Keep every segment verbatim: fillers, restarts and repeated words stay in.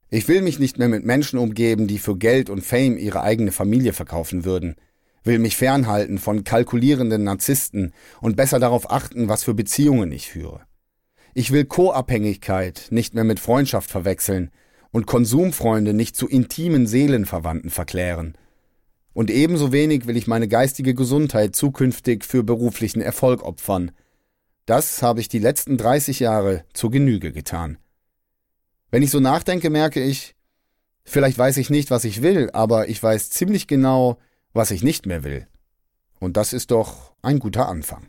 Ich will mich nicht mehr mit Menschen umgeben, die für Geld und Fame ihre eigene Familie verkaufen würden, will mich fernhalten von kalkulierenden Narzissten und besser darauf achten, was für Beziehungen ich führe. Ich will Co-Abhängigkeit nicht mehr mit Freundschaft verwechseln und Konsumfreunde nicht zu intimen Seelenverwandten verklären. Und ebenso wenig will ich meine geistige Gesundheit zukünftig für beruflichen Erfolg opfern. Das habe ich die letzten dreißig Jahre zur Genüge getan. Wenn ich so nachdenke, merke ich, vielleicht weiß ich nicht, was ich will, aber ich weiß ziemlich genau, was ich nicht mehr will. Und das ist doch ein guter Anfang.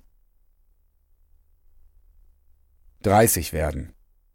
dreißig werden.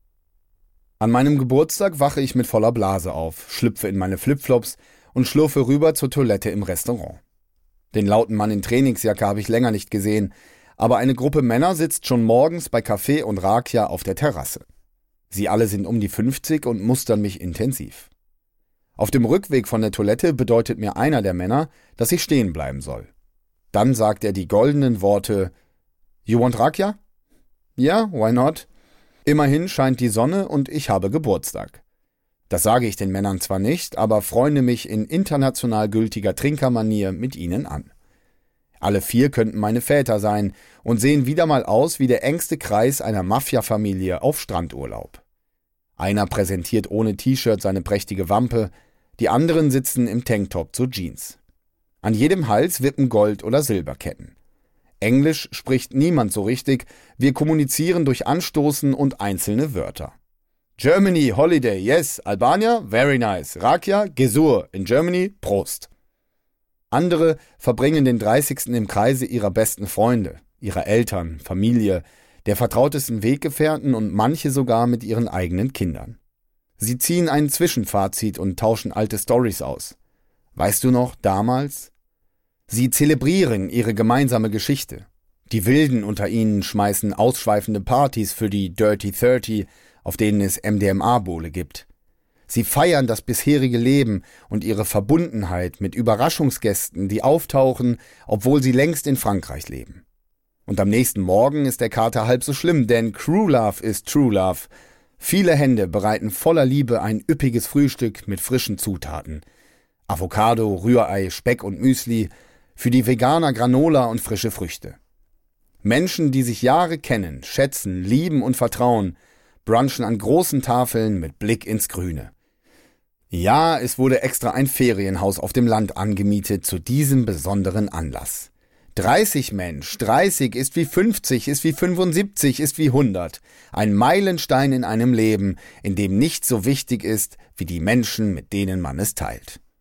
An meinem Geburtstag wache ich mit voller Blase auf, schlüpfe in meine Flipflops und schlurfe rüber zur Toilette im Restaurant. Den lauten Mann in Trainingsjacke habe ich länger nicht gesehen, aber eine Gruppe Männer sitzt schon morgens bei Kaffee und Rakia auf der Terrasse. Sie alle sind um die fünfzig und mustern mich intensiv. Auf dem Rückweg von der Toilette bedeutet mir einer der Männer, dass ich stehen bleiben soll. Dann sagt er die goldenen Worte: You want Rakia? Ja, why not? Immerhin scheint die Sonne und ich habe Geburtstag. Das sage ich den Männern zwar nicht, aber freunde mich in international gültiger Trinkermanier mit ihnen an. Alle vier könnten meine Väter sein und sehen wieder mal aus wie der engste Kreis einer Mafia-Familie auf Strandurlaub. Einer präsentiert ohne T-Shirt seine prächtige Wampe, die anderen sitzen im Tanktop zur Jeans. An jedem Hals wippen Gold- oder Silberketten. Englisch spricht niemand so richtig, wir kommunizieren durch Anstoßen und einzelne Wörter. Germany, Holiday, yes. Albania, very nice. Rakia, Gesur. In Germany, Prost. Andere verbringen den dreißigsten im Kreise ihrer besten Freunde, ihrer Eltern, Familie, der vertrautesten Weggefährten und manche sogar mit ihren eigenen Kindern. Sie ziehen ein Zwischenfazit und tauschen alte Storys aus. Weißt du noch, damals? Sie zelebrieren ihre gemeinsame Geschichte. Die Wilden unter ihnen schmeißen ausschweifende Partys für die Dirty Thirty, auf denen es M D M A-Bowle gibt. Sie feiern das bisherige Leben und ihre Verbundenheit mit Überraschungsgästen, die auftauchen, obwohl sie längst in Frankreich leben. Und am nächsten Morgen ist der Kater halb so schlimm, denn Crew Love ist True Love. Viele Hände bereiten voller Liebe ein üppiges Frühstück mit frischen Zutaten. Avocado, Rührei, Speck und Müsli, für die Veganer Granola und frische Früchte. Menschen, die sich Jahre kennen, schätzen, lieben und vertrauen, brunchen an großen Tafeln mit Blick ins Grüne. Ja, es wurde extra ein Ferienhaus auf dem Land angemietet zu diesem besonderen Anlass. dreißig Mensch, dreißig ist wie fünfzig, ist wie fünfundsiebzig, ist wie hundert. Ein Meilenstein in einem Leben, in dem nichts so wichtig ist wie die Menschen, mit denen man es teilt.